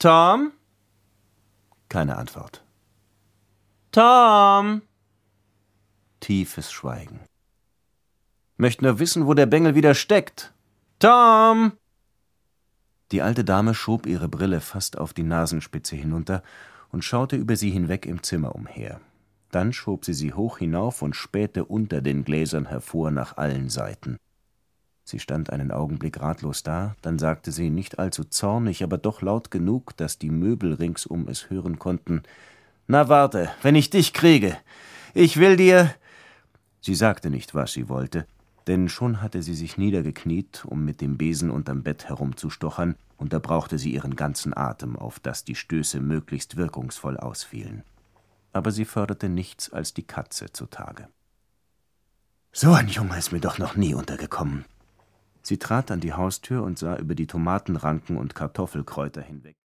Tom? Keine Antwort. Tom? Tiefes Schweigen. Möcht nur wissen, wo der Bengel wieder steckt. Tom? Die alte Dame schob ihre Brille fast auf die Nasenspitze hinunter und schaute über sie hinweg im Zimmer umher. Dann schob sie hoch hinauf und spähte unter den Gläsern hervor nach allen Seiten. Sie stand einen Augenblick ratlos da, dann sagte sie, nicht allzu zornig, aber doch laut genug, dass die Möbel ringsum es hören konnten: »Na warte, wenn ich dich kriege. Ich will dir...« Sie sagte nicht, was sie wollte, denn schon hatte sie sich niedergekniet, um mit dem Besen unterm Bett herumzustochern, und da brauchte sie ihren ganzen Atem, auf dass die Stöße möglichst wirkungsvoll ausfielen. Aber sie förderte nichts als die Katze zutage. »So ein Junge ist mir doch noch nie untergekommen.« Sie trat an die Haustür und sah über die Tomatenranken und Kartoffelkräuter hinweg.